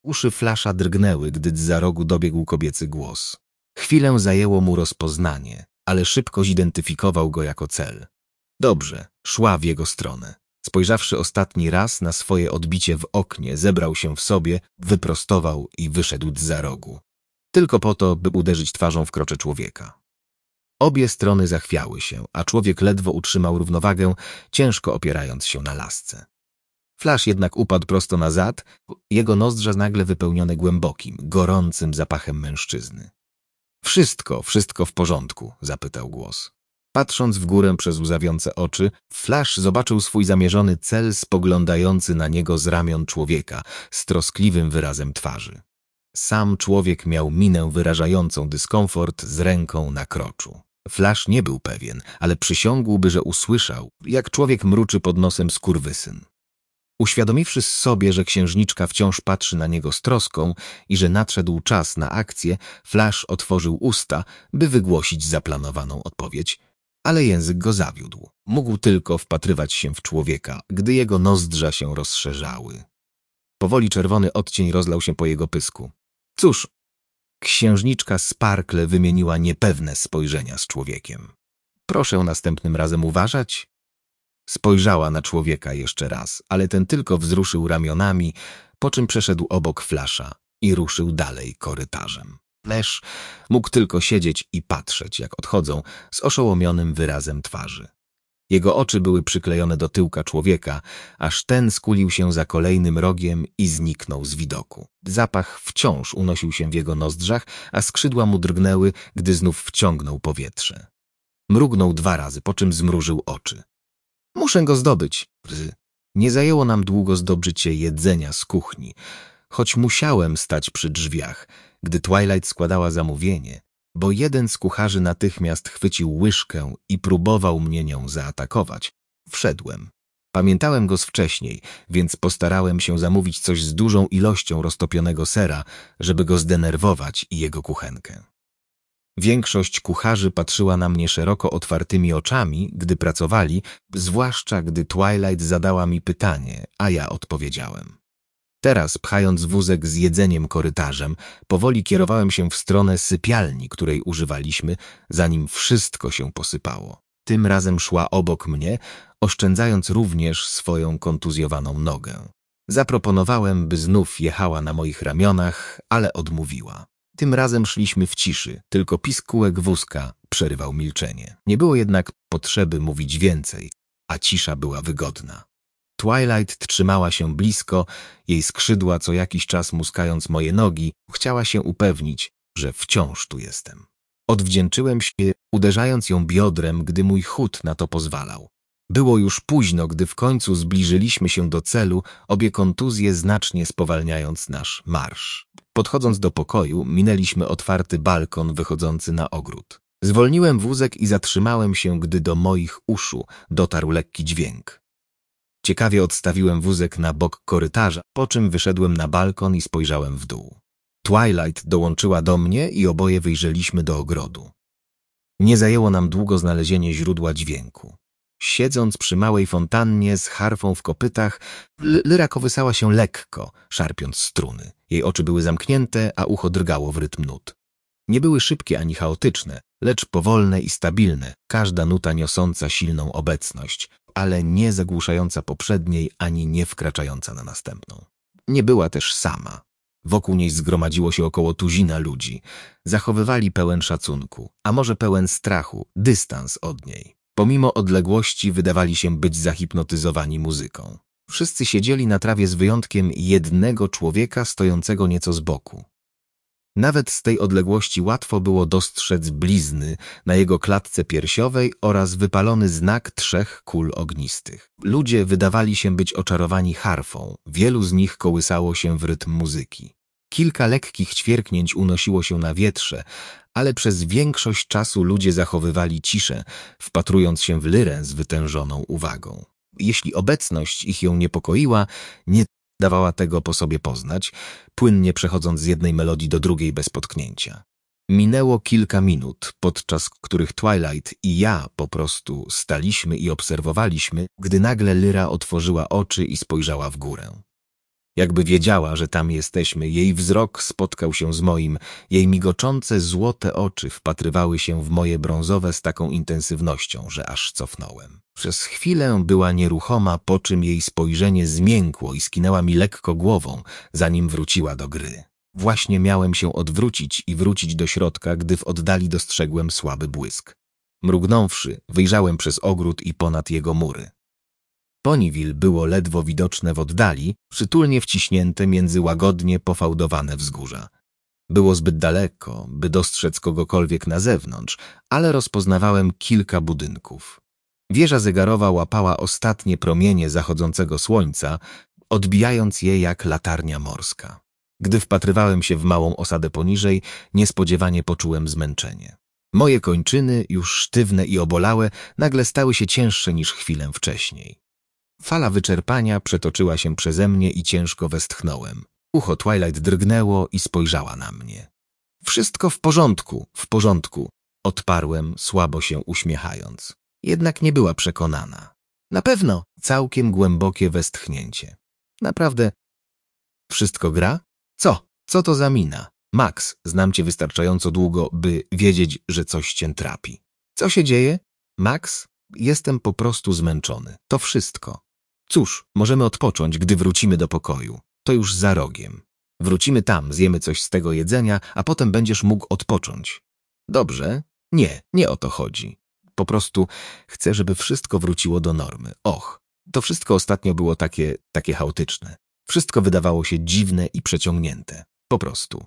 Uszy Flasha drgnęły, gdy zza rogu dobiegł kobiecy głos. Chwilę zajęło mu rozpoznanie, ale szybko zidentyfikował go jako cel. Dobrze, szła w jego stronę. Spojrzawszy ostatni raz na swoje odbicie w oknie, zebrał się w sobie, wyprostował i wyszedł zza rogu. Tylko po to, by uderzyć twarzą w krocze człowieka. Obie strony zachwiały się, a człowiek ledwo utrzymał równowagę, ciężko opierając się na lasce. Flash jednak upadł prosto na zad, jego nozdrza nagle wypełnione głębokim, gorącym zapachem mężczyzny. Wszystko, wszystko w porządku, zapytał głos. Patrząc w górę przez łzawiące oczy, Flash zobaczył swój zamierzony cel spoglądający na niego z ramion człowieka z troskliwym wyrazem twarzy. Sam człowiek miał minę wyrażającą dyskomfort z ręką na kroczu. Flash nie był pewien, ale przysiągłby, że usłyszał, jak człowiek mruczy pod nosem skurwysyn. Uświadomiwszy sobie, że księżniczka wciąż patrzy na niego z troską i że nadszedł czas na akcję, Flash otworzył usta, by wygłosić zaplanowaną odpowiedź, ale język go zawiódł. Mógł tylko wpatrywać się w człowieka, gdy jego nozdrza się rozszerzały. Powoli czerwony odcień rozlał się po jego pysku. Cóż, księżniczka Sparkle wymieniła niepewne spojrzenia z człowiekiem. Proszę następnym razem uważać. Spojrzała na człowieka jeszcze raz, ale ten tylko wzruszył ramionami, po czym przeszedł obok Flasha i ruszył dalej korytarzem. Flash mógł tylko siedzieć i patrzeć, jak odchodzą, z oszołomionym wyrazem twarzy. Jego oczy były przyklejone do tyłka człowieka, aż ten skulił się za kolejnym rogiem i zniknął z widoku. Zapach wciąż unosił się w jego nozdrzach, a skrzydła mu drgnęły, gdy znów wciągnął powietrze. Mrugnął dwa razy, po czym zmrużył oczy. Muszę go zdobyć. Nie zajęło nam długo zdobycie jedzenia z kuchni, choć musiałem stać przy drzwiach, gdy Twilight składała zamówienie, bo jeden z kucharzy natychmiast chwycił łyżkę i próbował mnie nią zaatakować. Wszedłem. Pamiętałem go z wcześniej, więc postarałem się zamówić coś z dużą ilością roztopionego sera, żeby go zdenerwować i jego kuchenkę. Większość kucharzy patrzyła na mnie szeroko otwartymi oczami, gdy pracowali, zwłaszcza gdy Twilight zadała mi pytanie, a ja odpowiedziałem. Teraz, pchając wózek z jedzeniem korytarzem, powoli kierowałem się w stronę sypialni, której używaliśmy, zanim wszystko się posypało. Tym razem szła obok mnie, oszczędzając również swoją kontuzjowaną nogę. Zaproponowałem, by znów jechała na moich ramionach, ale odmówiła. Tym razem szliśmy w ciszy, tylko piskułek wózka przerywał milczenie. Nie było jednak potrzeby mówić więcej, a cisza była wygodna. Twilight trzymała się blisko, jej skrzydła co jakiś czas muskając moje nogi, chciała się upewnić, że wciąż tu jestem. Odwdzięczyłem się, uderzając ją biodrem, gdy mój chód na to pozwalał. Było już późno, gdy w końcu zbliżyliśmy się do celu, obie kontuzje znacznie spowalniając nasz marsz. Podchodząc do pokoju, minęliśmy otwarty balkon wychodzący na ogród. Zwolniłem wózek i zatrzymałem się, gdy do moich uszu dotarł lekki dźwięk. Ciekawie odstawiłem wózek na bok korytarza, po czym wyszedłem na balkon i spojrzałem w dół. Twilight dołączyła do mnie i oboje wyjrzeliśmy do ogrodu. Nie zajęło nam długo znalezienie źródła dźwięku. Siedząc przy małej fontannie z harfą w kopytach, Lyra kołysała się lekko, szarpiąc struny. Jej oczy były zamknięte, a ucho drgało w rytm nut. Nie były szybkie ani chaotyczne, lecz powolne i stabilne, każda nuta niosąca silną obecność, ale nie zagłuszająca poprzedniej ani nie wkraczająca na następną. Nie była też sama. Wokół niej zgromadziło się około tuzina ludzi. Zachowywali pełen szacunku, a może pełen strachu, dystans od niej. Pomimo odległości wydawali się być zahipnotyzowani muzyką. Wszyscy siedzieli na trawie z wyjątkiem jednego człowieka stojącego nieco z boku. Nawet z tej odległości łatwo było dostrzec blizny na jego klatce piersiowej oraz wypalony znak trzech kul ognistych. Ludzie wydawali się być oczarowani harfą, wielu z nich kołysało się w rytm muzyki. Kilka lekkich ćwierknięć unosiło się na wietrze, ale przez większość czasu ludzie zachowywali ciszę, wpatrując się w Lyrę z wytężoną uwagą. Jeśli obecność ich ją niepokoiła, nie dawała tego po sobie poznać, płynnie przechodząc z jednej melodii do drugiej bez potknięcia. Minęło kilka minut, podczas których Twilight i ja po prostu staliśmy i obserwowaliśmy, gdy nagle Lyra otworzyła oczy i spojrzała w górę. Jakby wiedziała, że tam jesteśmy, jej wzrok spotkał się z moim, jej migoczące złote oczy wpatrywały się w moje brązowe z taką intensywnością, że aż cofnąłem. Przez chwilę była nieruchoma, po czym jej spojrzenie zmiękło i skinęła mi lekko głową, zanim wróciła do gry. Właśnie miałem się odwrócić i wrócić do środka, gdy w oddali dostrzegłem słaby błysk. Mrugnąwszy, wyjrzałem przez ogród i ponad jego mury. Ponyville było ledwo widoczne w oddali, przytulnie wciśnięte między łagodnie pofałdowane wzgórza. Było zbyt daleko, by dostrzec kogokolwiek na zewnątrz, ale rozpoznawałem kilka budynków. Wieża zegarowa łapała ostatnie promienie zachodzącego słońca, odbijając je jak latarnia morska. Gdy wpatrywałem się w małą osadę poniżej, niespodziewanie poczułem zmęczenie. Moje kończyny, już sztywne i obolałe, nagle stały się cięższe niż chwilę wcześniej. Fala wyczerpania przetoczyła się przeze mnie i ciężko westchnąłem. Ucho Twilight drgnęło i spojrzała na mnie. Wszystko w porządku, w porządku, odparłem, słabo się uśmiechając. Jednak nie była przekonana. Na pewno, całkiem głębokie westchnięcie. Naprawdę, wszystko gra? Co? Co to za mina? Max, znam cię wystarczająco długo, by wiedzieć, że coś cię trapi. Co się dzieje? Max, jestem po prostu zmęczony. To wszystko. Cóż, możemy odpocząć, gdy wrócimy do pokoju. To już za rogiem. Wrócimy tam, zjemy coś z tego jedzenia, a potem będziesz mógł odpocząć. Dobrze? Nie, nie o to chodzi. Po prostu chcę, żeby wszystko wróciło do normy. Och, to wszystko ostatnio było takie, takie chaotyczne. Wszystko wydawało się dziwne i przeciągnięte. Po prostu.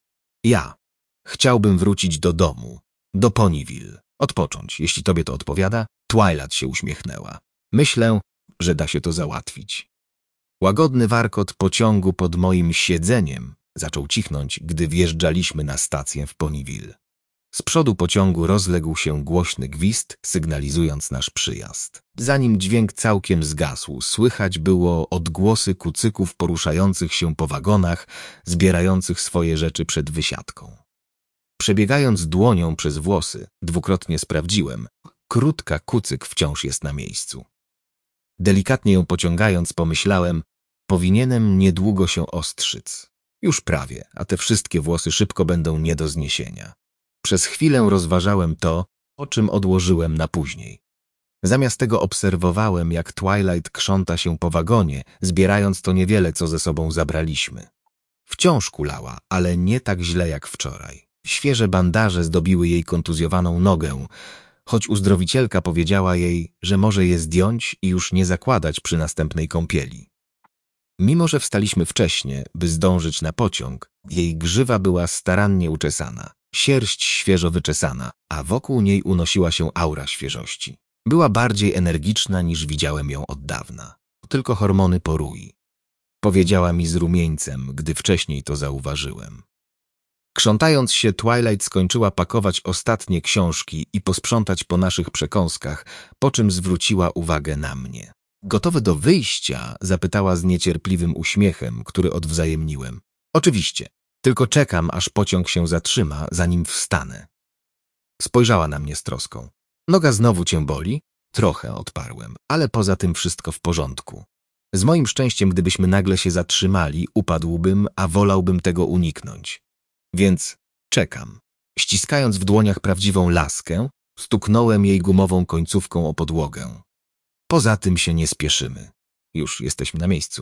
Ja chciałbym wrócić do domu, do Ponyville, odpocząć, jeśli tobie to odpowiada. Twilight się uśmiechnęła. Myślę, że da się to załatwić. Łagodny warkot pociągu pod moim siedzeniem zaczął cichnąć, gdy wjeżdżaliśmy na stację w Ponyville. Z przodu pociągu rozległ się głośny gwizd, sygnalizując nasz przyjazd. Zanim dźwięk całkiem zgasł, słychać było odgłosy kucyków poruszających się po wagonach, zbierających swoje rzeczy przed wysiadką. Przebiegając dłonią przez włosy, dwukrotnie sprawdziłem, krótka kucyk wciąż jest na miejscu. Delikatnie ją pociągając, pomyślałem, powinienem niedługo się ostrzyc. Już prawie, a te wszystkie włosy szybko będą nie do zniesienia. Przez chwilę rozważałem to, o czym odłożyłem na później. Zamiast tego obserwowałem, jak Twilight krząta się po wagonie, zbierając to niewiele, co ze sobą zabraliśmy. Wciąż kulała, ale nie tak źle jak wczoraj. Świeże bandaże zdobiły jej kontuzjowaną nogę, choć uzdrowicielka powiedziała jej, że może je zdjąć i już nie zakładać przy następnej kąpieli. Mimo że wstaliśmy wcześnie, by zdążyć na pociąg, jej grzywa była starannie uczesana, sierść świeżo wyczesana, a wokół niej unosiła się aura świeżości. Była bardziej energiczna niż widziałem ją od dawna. Tylko hormony porui. Powiedziała mi z rumieńcem, gdy wcześniej to zauważyłem. Krzątając się, Twilight skończyła pakować ostatnie książki i posprzątać po naszych przekąskach, po czym zwróciła uwagę na mnie. Gotowy do wyjścia? Zapytała z niecierpliwym uśmiechem, który odwzajemniłem. Oczywiście, tylko czekam, aż pociąg się zatrzyma, zanim wstanę. Spojrzała na mnie z troską. Noga znowu cię boli? Trochę, odparłem, ale poza tym wszystko w porządku. Z moim szczęściem, gdybyśmy nagle się zatrzymali, upadłbym, a wolałbym tego uniknąć. Więc czekam. Ściskając w dłoniach prawdziwą laskę, stuknąłem jej gumową końcówką o podłogę. Poza tym się nie spieszymy. Już jesteśmy na miejscu.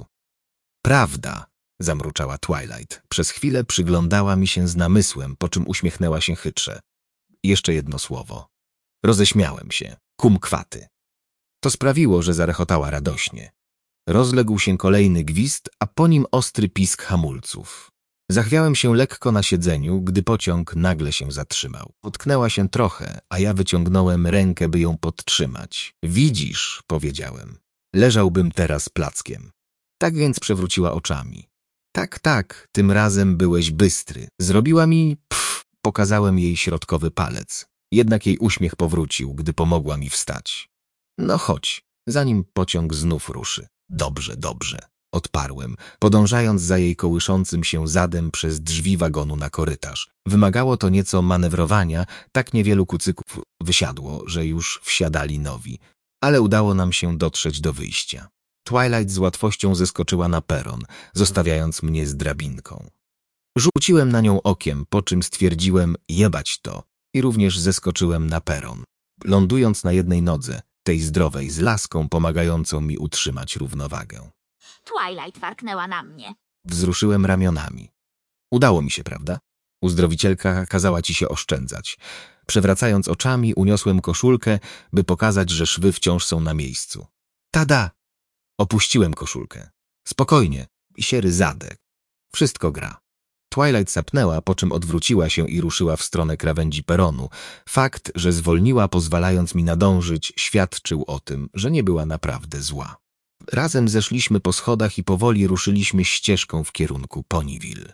Prawda, zamruczała Twilight. Przez chwilę przyglądała mi się z namysłem, po czym uśmiechnęła się chytrze. Jeszcze jedno słowo. Roześmiałem się. Kumkwaty. To sprawiło, że zarechotała radośnie. Rozległ się kolejny gwizd, a po nim ostry pisk hamulców. Zachwiałem się lekko na siedzeniu, gdy pociąg nagle się zatrzymał. Potknęła się trochę, a ja wyciągnąłem rękę, by ją podtrzymać. Widzisz, powiedziałem. Leżałbym teraz plackiem. Tak więc przewróciła oczami. Tak, tak, tym razem byłeś bystry. Zrobiła mi pff, pokazałem jej środkowy palec. Jednak jej uśmiech powrócił, gdy pomogła mi wstać. No chodź, zanim pociąg znów ruszy. Dobrze, dobrze, odparłem, podążając za jej kołyszącym się zadem przez drzwi wagonu na korytarz. Wymagało to nieco manewrowania, tak niewielu kucyków wysiadło, że już wsiadali nowi, ale udało nam się dotrzeć do wyjścia. Twilight z łatwością zeskoczyła na peron, zostawiając mnie z drabinką. Rzuciłem na nią okiem, po czym stwierdziłem jebać to i również zeskoczyłem na peron, lądując na jednej nodze, tej zdrowej, z laską pomagającą mi utrzymać równowagę. Twilight warknęła na mnie. Wzruszyłem ramionami. Udało mi się, prawda? Uzdrowicielka kazała ci się oszczędzać. Przewracając oczami, uniosłem koszulkę, by pokazać, że szwy wciąż są na miejscu. Tada! Opuściłem koszulkę. Spokojnie. I siery zadek. Wszystko gra. Twilight sapnęła, po czym odwróciła się i ruszyła w stronę krawędzi peronu. Fakt, że zwolniła, pozwalając mi nadążyć, świadczył o tym, że nie była naprawdę zła. Razem zeszliśmy po schodach i powoli ruszyliśmy ścieżką w kierunku Ponyville.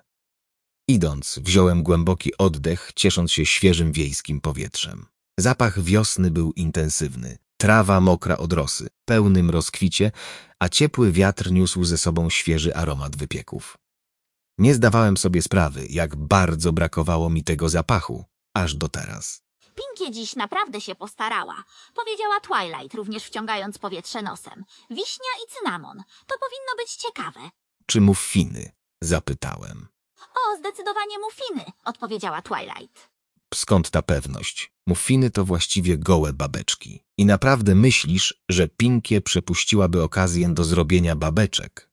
Idąc, wziąłem głęboki oddech, ciesząc się świeżym wiejskim powietrzem. Zapach wiosny był intensywny. Trawa mokra od rosy, pełnym rozkwicie, a ciepły wiatr niósł ze sobą świeży aromat wypieków. Nie zdawałem sobie sprawy, jak bardzo brakowało mi tego zapachu, aż do teraz. Pinkie dziś naprawdę się postarała, powiedziała Twilight, również wciągając powietrze nosem. Wiśnia i cynamon. To powinno być ciekawe. Czy muffiny? Zapytałem. O, zdecydowanie muffiny, odpowiedziała Twilight. Skąd ta pewność? Muffiny to właściwie gołe babeczki. I naprawdę myślisz, że Pinkie przepuściłaby okazję do zrobienia babeczek?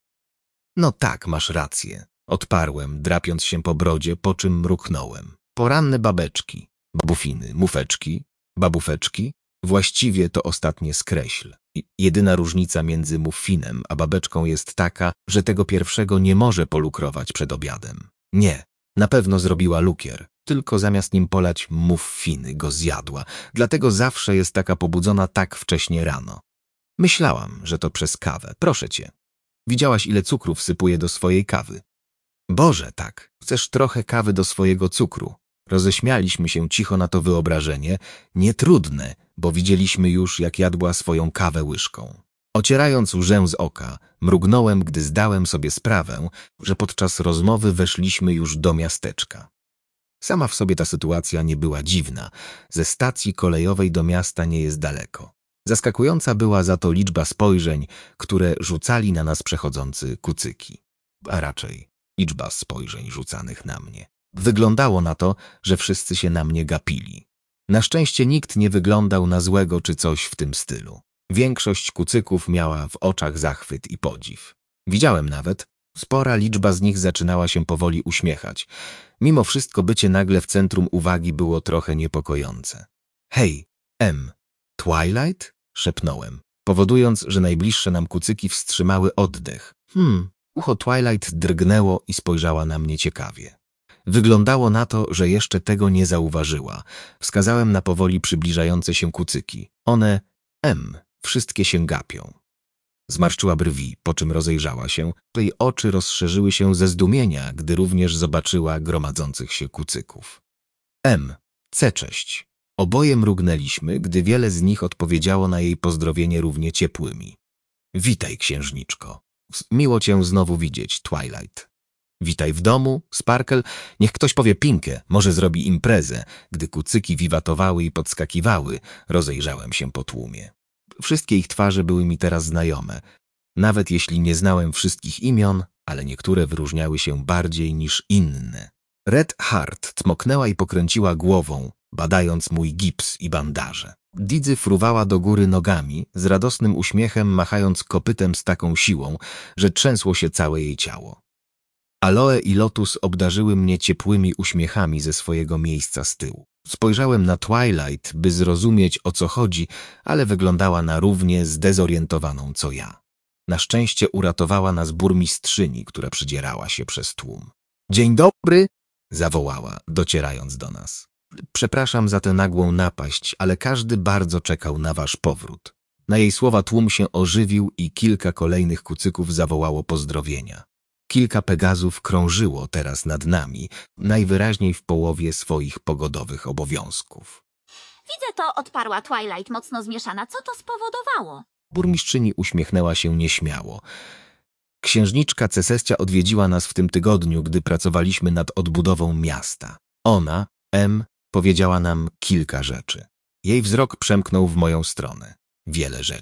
No tak, masz rację. Odparłem, drapiąc się po brodzie, po czym mruknąłem. Poranne babeczki, babufiny, mufeczki, babufeczki. Właściwie to ostatnie skreśl. I jedyna różnica między muffinem a babeczką jest taka, że tego pierwszego nie może polukrować przed obiadem. Nie, na pewno zrobiła lukier, tylko zamiast nim polać muffiny go zjadła, dlatego zawsze jest taka pobudzona tak wcześnie rano. Myślałam, że to przez kawę, proszę cię. Widziałaś, ile cukru wsypuję do swojej kawy? Boże, tak, chcesz trochę kawy do swojego cukru. Roześmialiśmy się cicho na to wyobrażenie, nietrudne, bo widzieliśmy już, jak jadła swoją kawę łyżką. Ocierając łzę z oka, mrugnąłem, gdy zdałem sobie sprawę, że podczas rozmowy weszliśmy już do miasteczka. Sama w sobie ta sytuacja nie była dziwna. Ze stacji kolejowej do miasta nie jest daleko. Zaskakująca była za to liczba spojrzeń, które rzucali na nas przechodzący kucyki. A raczej liczba spojrzeń rzucanych na mnie. Wyglądało na to, że wszyscy się na mnie gapili. Na szczęście nikt nie wyglądał na złego czy coś w tym stylu. Większość kucyków miała w oczach zachwyt i podziw. Widziałem nawet, spora liczba z nich zaczynała się powoli uśmiechać. Mimo wszystko bycie nagle w centrum uwagi było trochę niepokojące. Hej, M. Twilight? Szepnąłem, powodując, że najbliższe nam kucyki wstrzymały oddech. Hmm, ucho Twilight drgnęło i spojrzała na mnie ciekawie. Wyglądało na to, że jeszcze tego nie zauważyła. Wskazałem na powoli przybliżające się kucyki. One, M, wszystkie się gapią. Zmarszczyła brwi, po czym rozejrzała się. Jej oczy rozszerzyły się ze zdumienia, gdy również zobaczyła gromadzących się kucyków. M, C cześć. Oboje mrugnęliśmy, gdy wiele z nich odpowiedziało na jej pozdrowienie równie ciepłymi. Witaj, księżniczko. Miło cię znowu widzieć, Twilight. Witaj w domu, Sparkle. Niech ktoś powie Pinkę, może zrobi imprezę. Gdy kucyki wiwatowały i podskakiwały, rozejrzałem się po tłumie. Wszystkie ich twarze były mi teraz znajome. Nawet jeśli nie znałem wszystkich imion, ale niektóre wyróżniały się bardziej niż inne. Red Heart tmoknęła i pokręciła głową, badając mój gips i bandaże. Didzy fruwała do góry nogami, z radosnym uśmiechem machając kopytem z taką siłą, że trzęsło się całe jej ciało. Aloe i Lotus obdarzyły mnie ciepłymi uśmiechami ze swojego miejsca z tyłu. Spojrzałem na Twilight, by zrozumieć, o co chodzi, ale wyglądała na równie zdezorientowaną co ja. Na szczęście uratowała nas burmistrzyni, która przydzierała się przez tłum. Dzień dobry! Zawołała, docierając do nas. Przepraszam za tę nagłą napaść, ale każdy bardzo czekał na wasz powrót. Na jej słowa tłum się ożywił i kilka kolejnych kucyków zawołało pozdrowienia. Kilka Pegazów krążyło teraz nad nami, najwyraźniej w połowie swoich pogodowych obowiązków. Widzę to, odparła Twilight, mocno zmieszana. Co to spowodowało? Burmistrzyni uśmiechnęła się nieśmiało. Księżniczka Cesestia odwiedziła nas w tym tygodniu, gdy pracowaliśmy nad odbudową miasta. Ona, M, powiedziała nam kilka rzeczy. Jej wzrok przemknął w moją stronę. Wiele rzeczy.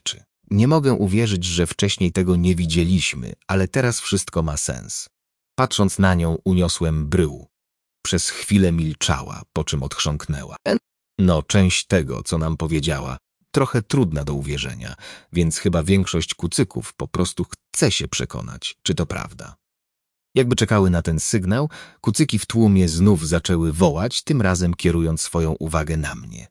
Nie mogę uwierzyć, że wcześniej tego nie widzieliśmy, ale teraz wszystko ma sens. Patrząc na nią, uniosłem brył. Przez chwilę milczała, po czym odchrząknęła. No, część tego, co nam powiedziała, trochę trudna do uwierzenia, więc chyba większość kucyków po prostu chce się przekonać, czy to prawda. Jakby czekały na ten sygnał, kucyki w tłumie znów zaczęły wołać, tym razem kierując swoją uwagę na mnie.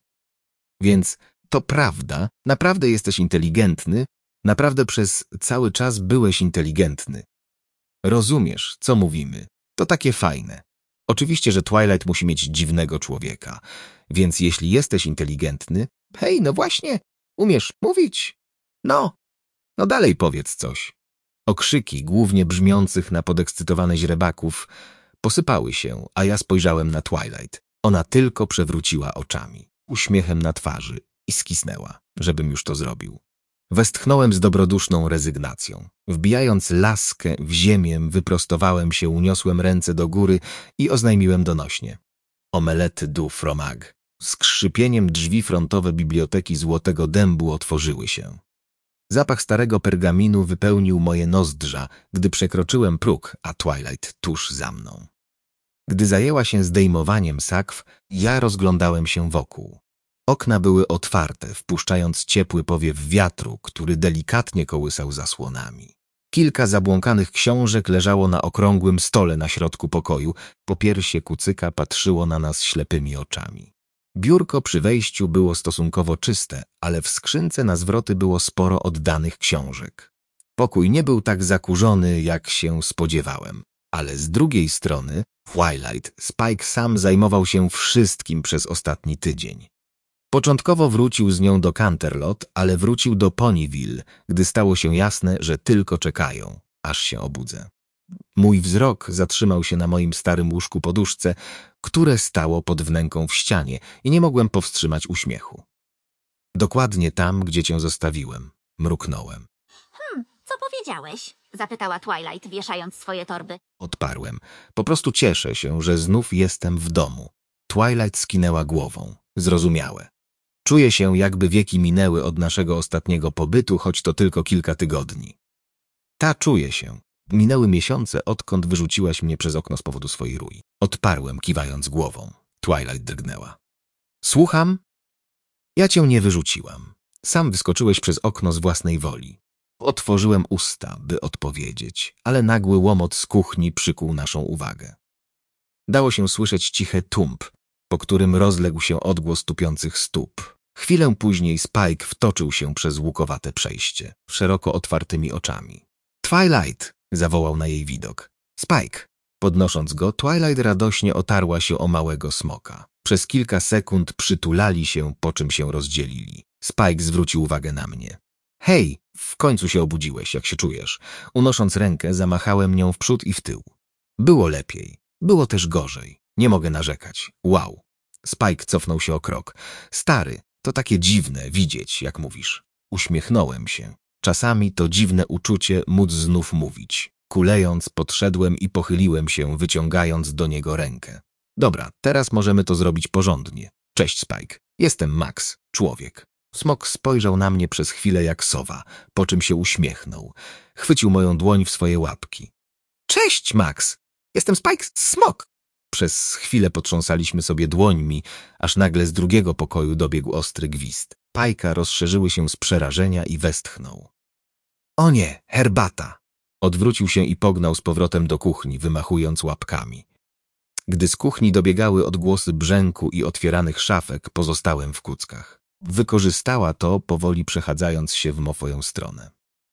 Więc to prawda, naprawdę jesteś inteligentny, naprawdę przez cały czas byłeś inteligentny. Rozumiesz, co mówimy. To takie fajne. Oczywiście, że Twilight musi mieć dziwnego człowieka, więc jeśli jesteś inteligentny, hej, no właśnie, umiesz mówić. No, no dalej powiedz coś. Okrzyki, głównie brzmiących na podekscytowane źrebaków, posypały się, a ja spojrzałem na Twilight. Ona tylko przewróciła oczami, uśmiechem na twarzy i skisnęła, żebym już to zrobił. Westchnąłem z dobroduszną rezygnacją. Wbijając laskę w ziemię, wyprostowałem się, uniosłem ręce do góry i oznajmiłem donośnie. Omelette du fromage. Z skrzypieniem drzwi frontowe biblioteki Złotego Dębu otworzyły się. Zapach starego pergaminu wypełnił moje nozdrza, gdy przekroczyłem próg, a Twilight tuż za mną. Gdy zajęła się zdejmowaniem sakw, ja rozglądałem się wokół. Okna były otwarte, wpuszczając ciepły powiew wiatru, który delikatnie kołysał zasłonami. Kilka zabłąkanych książek leżało na okrągłym stole na środku pokoju. Popiersie kucyka patrzyło na nas ślepymi oczami. Biurko przy wejściu było stosunkowo czyste, ale w skrzynce na zwroty było sporo oddanych książek. Pokój nie był tak zakurzony, jak się spodziewałem, ale z drugiej strony Twilight, Spike sam zajmował się wszystkim przez ostatni tydzień. Początkowo wrócił z nią do Canterlot, ale wrócił do Ponyville, gdy stało się jasne, że tylko czekają, aż się obudzę. Mój wzrok zatrzymał się na moim starym łóżku poduszce, które stało pod wnęką w ścianie i nie mogłem powstrzymać uśmiechu. Dokładnie tam, gdzie cię zostawiłem, mruknąłem. Hmm, co powiedziałeś? Zapytała Twilight, wieszając swoje torby. Odparłem. Po prostu cieszę się, że znów jestem w domu. Twilight skinęła głową. Zrozumiałe. Czuję się, jakby wieki minęły od naszego ostatniego pobytu, choć to tylko kilka tygodni. Ta czuję się. Minęły miesiące, odkąd wyrzuciłaś mnie przez okno z powodu swojej rui. Odparłem, kiwając głową. Twilight drgnęła. Słucham? Ja cię nie wyrzuciłam. Sam wyskoczyłeś przez okno z własnej woli. Otworzyłem usta, by odpowiedzieć, ale nagły łomot z kuchni przykuł naszą uwagę. Dało się słyszeć cichy tump, po którym rozległ się odgłos tupiących stóp. Chwilę później Spike wtoczył się przez łukowate przejście, szeroko otwartymi oczami. Twilight! Zawołał na jej widok. Spike! Podnosząc go, Twilight radośnie otarła się o małego smoka. Przez kilka sekund przytulali się, po czym się rozdzielili. Spike zwrócił uwagę na mnie. Hej, w końcu się obudziłeś, jak się czujesz. Unosząc rękę, zamachałem nią w przód i w tył. Było lepiej. Było też gorzej. Nie mogę narzekać. Wow. Spike cofnął się o krok. Stary, to takie dziwne widzieć, jak mówisz. Uśmiechnąłem się. Czasami to dziwne uczucie móc znów mówić. Kulejąc, podszedłem i pochyliłem się, wyciągając do niego rękę. Dobra, teraz możemy to zrobić porządnie. Cześć, Spike. Jestem Max, człowiek. Smok spojrzał na mnie przez chwilę jak sowa, po czym się uśmiechnął. Chwycił moją dłoń w swoje łapki. Cześć, Max! Jestem Spike Smok! Przez chwilę potrząsaliśmy sobie dłońmi, aż nagle z drugiego pokoju dobiegł ostry gwizd. Pajka rozszerzyły się z przerażenia i westchnął. O nie, herbata! Odwrócił się i pognał z powrotem do kuchni, wymachując łapkami. Gdy z kuchni dobiegały odgłosy brzęku i otwieranych szafek, pozostałem w kuckach. Wykorzystała to, powoli przechadzając się w moją stronę.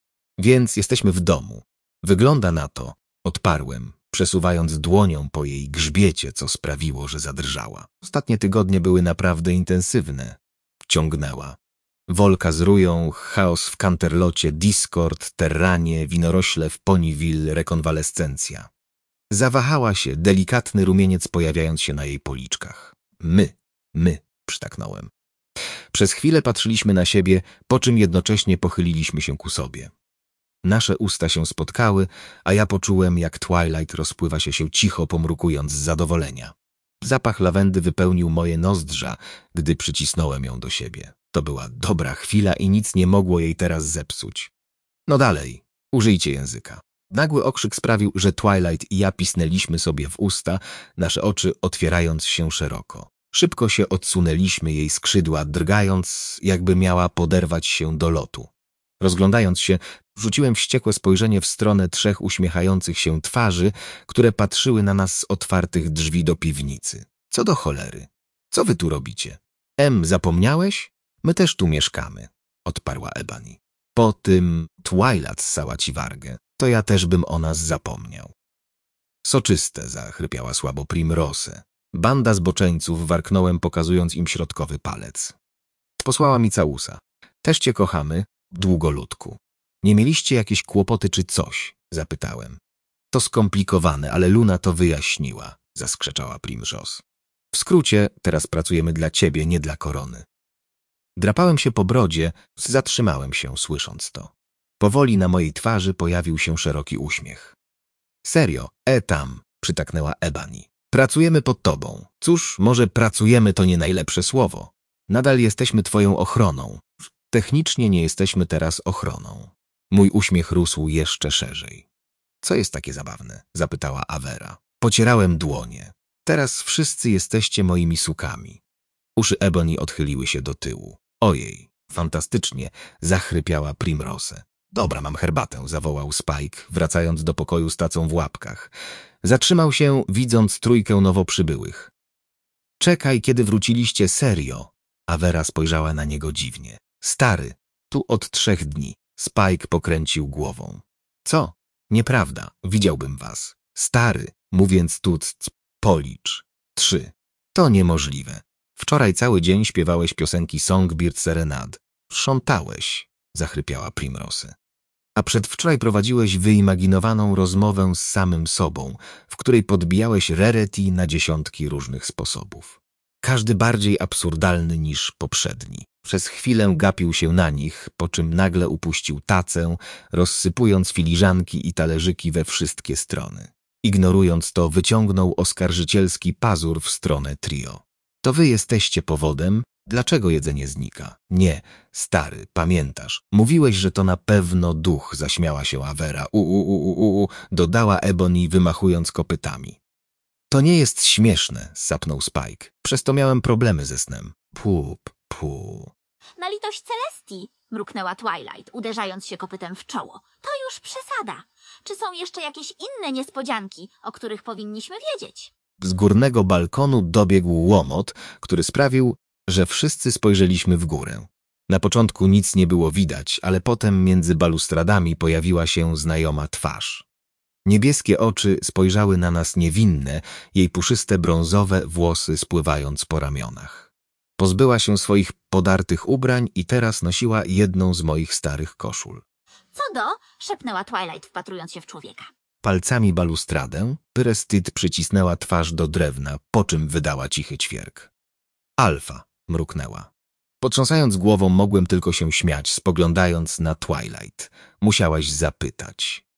Więc jesteśmy w domu. Wygląda na to, odparłem, przesuwając dłonią po jej grzbiecie, co sprawiło, że zadrżała. Ostatnie tygodnie były naprawdę intensywne. Ciągnęła. Wolka z rują, chaos w Canterlocie, Discord, Terranie, winorośle w Ponyville, rekonwalescencja. Zawahała się, delikatny rumieniec pojawiając się na jej policzkach. My, my, przytaknąłem. Przez chwilę patrzyliśmy na siebie, po czym jednocześnie pochyliliśmy się ku sobie. Nasze usta się spotkały, a ja poczułem, jak Twilight rozpływa się się cicho, pomrukując z zadowolenia. Zapach lawendy wypełnił moje nozdrza, gdy przycisnąłem ją do siebie. To była dobra chwila i nic nie mogło jej teraz zepsuć. No dalej, użyjcie języka. Nagły okrzyk sprawił, że Twilight i ja pisnęliśmy sobie w usta, nasze oczy otwierając się szeroko. Szybko się odsunęliśmy jej skrzydła, drgając, jakby miała poderwać się do lotu. Rozglądając się, rzuciłem wściekłe spojrzenie w stronę trzech uśmiechających się twarzy, które patrzyły na nas z otwartych drzwi do piwnicy. Co do cholery? Co wy tu robicie? Em, zapomniałeś? My też tu mieszkamy, odparła Ebony. Po tym Twilight ssała ci wargę, to ja też bym o nas zapomniał. Soczyste, zachrypiała słabo Primrose. Banda zboczeńców, warknąłem, pokazując im środkowy palec. Posłała mi całusa. Też cię kochamy, długoludku. Nie mieliście jakieś kłopoty czy coś? Zapytałem. To skomplikowane, ale Luna to wyjaśniła, zaskrzeczała Primrose. W skrócie, teraz pracujemy dla ciebie, nie dla korony. Drapałem się po brodzie, zatrzymałem się, słysząc to. Powoli na mojej twarzy pojawił się szeroki uśmiech. Serio, e tam, przytaknęła Ebony. Pracujemy pod tobą. Cóż, może pracujemy to nie najlepsze słowo. Nadal jesteśmy twoją ochroną. Technicznie nie jesteśmy teraz ochroną. Mój uśmiech rósł jeszcze szerzej. Co jest takie zabawne? Zapytała Avera. Pocierałem dłonie. Teraz wszyscy jesteście moimi sukami. Uszy Ebony odchyliły się do tyłu. Ojej, fantastycznie, zachrypiała Primrose. Dobra, mam herbatę, zawołał Spike, wracając do pokoju z tacą w łapkach. Zatrzymał się, widząc trójkę nowo przybyłych. Czekaj, kiedy wróciliście, serio. Avera spojrzała na niego dziwnie. Stary, tu od trzech dni. Spike pokręcił głową. Co? Nieprawda, widziałbym was. Stary, mówiąc tu, policz. Trzy. To niemożliwe. Wczoraj cały dzień śpiewałeś piosenki Songbird Serenade. Wszątałeś, zachrypiała Primrose. A przedwczoraj prowadziłeś wyimaginowaną rozmowę z samym sobą, w której podbijałeś Rarity na dziesiątki różnych sposobów. Każdy bardziej absurdalny niż poprzedni. Przez chwilę gapił się na nich, po czym nagle upuścił tacę, rozsypując filiżanki i talerzyki we wszystkie strony. Ignorując to, wyciągnął oskarżycielski pazur w stronę trio. To wy jesteście powodem, dlaczego jedzenie znika. Nie, stary, pamiętasz. Mówiłeś, że to na pewno duch, zaśmiała się Avera. U, u, u, u, u, dodała Ebony, wymachując kopytami. To nie jest śmieszne, sapnął Spike. Przez to miałem problemy ze snem. Pup, pu. Na litość Celestii, mruknęła Twilight, uderzając się kopytem w czoło. To już przesada. Czy są jeszcze jakieś inne niespodzianki, o których powinniśmy wiedzieć? Z górnego balkonu dobiegł łomot, który sprawił, że wszyscy spojrzeliśmy w górę. Na początku nic nie było widać, ale potem między balustradami pojawiła się znajoma twarz. Niebieskie oczy spojrzały na nas niewinne, jej puszyste brązowe włosy spływając po ramionach. Pozbyła się swoich podartych ubrań i teraz nosiła jedną z moich starych koszul. Co do? Szepnęła Twilight, wpatrując się w człowieka. Palcami balustradę, Pyrestyd przycisnęła twarz do drewna, po czym wydała cichy ćwierk. Alfa, mruknęła. Potrząsając głową, mogłem tylko się śmiać, spoglądając na Twilight. Musiałaś zapytać.